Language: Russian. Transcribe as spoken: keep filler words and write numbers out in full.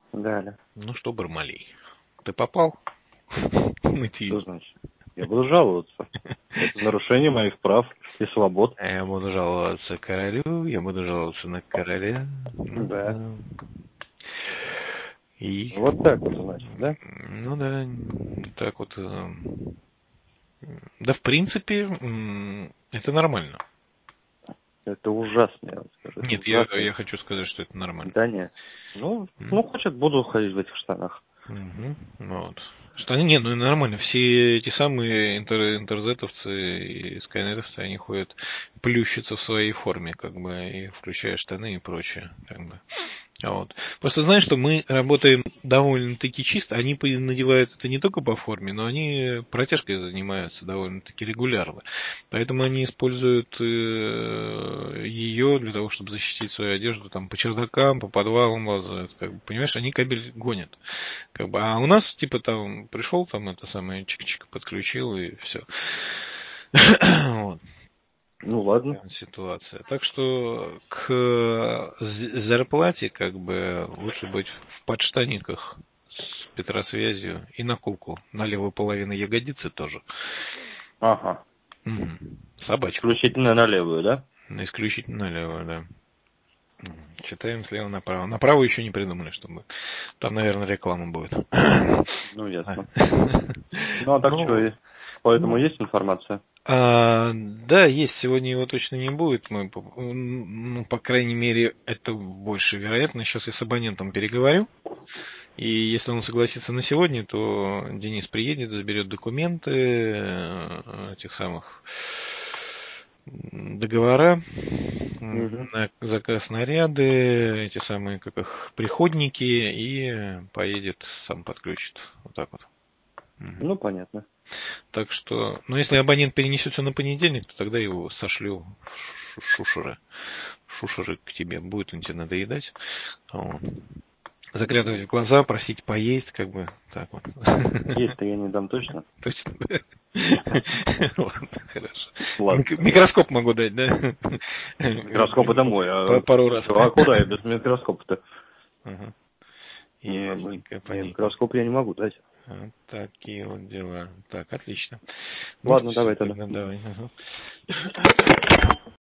Далее. Ну что, Бармалей, ты попал? Что значит? Я буду жаловаться. Это нарушение моих прав и свобод. Я буду жаловаться королю, я буду жаловаться на короля. Ну, Да. да. И... Вот так вот, значит, да? Ну да, так вот. Да, в принципе, это нормально. Это ужасно, я вам скажу. Нет, я, я хочу сказать, что это нормально. Да нет. Ну, mm. ну, хочет, буду ходить в этих штанах. Угу. Вот. Штаны, нет, ну нормально. Все эти самые интер, интерзетовцы и скайнетовцы, они ходят, плющатся в своей форме, как бы, и включая штаны и прочее, как бы. Вот. Просто знаешь, что мы работаем довольно-таки чисто. Они надевают это не только по форме, но они протяжкой занимаются довольно-таки регулярно. Поэтому они используют ее для того, чтобы защитить свою одежду там, по чердакам, по подвалам лазают. Как бы, понимаешь, они кабель гонят. Как бы, а у нас, типа, там пришел, там это самое чик-чик подключил и все. Вот. Ну ладно. Ситуация. Так что к зарплате как бы лучше быть в подштаниках с петросвязью и наколку на левую половину ягодицы тоже. Ага. Угу. Собачку. Исключительно на левую, да? Исключительно на левую, да. Читаем слева направо. Направо еще не придумали, чтобы... Там, наверное, реклама будет. Ну, ясно. Ну, а так ну, что, поэтому ну, есть информация? А, да, есть. Сегодня его точно не будет. Мы, ну, по крайней мере, это больше вероятно. Сейчас я с абонентом переговорю. И если он согласится на сегодня, то Денис приедет, заберет документы этих самых договора Угу. на заказ снаряды, эти самые, как их, приходники, и поедет, сам подключит. Вот так вот. Ну, понятно. Так что, ну, если абонент перенесется на понедельник, то тогда его сошлю в шушеры. Шушеры к тебе. Будет он тебе надоедать. Вот. Заглядывать в глаза, просить поесть, как бы, так вот. Есть-то я не дам точно. Точно, да? Ладно, хорошо. Ладно. Микроскоп могу дать, да? Микроскоп это мой, а пару раз. а куда я без микроскопа-то? Ага. Ясненько, понятно. Микроскоп я не могу дать. Вот такие вот дела. Так, отлично. Ладно, Ну, давай все, тогда. тогда давай. Ага.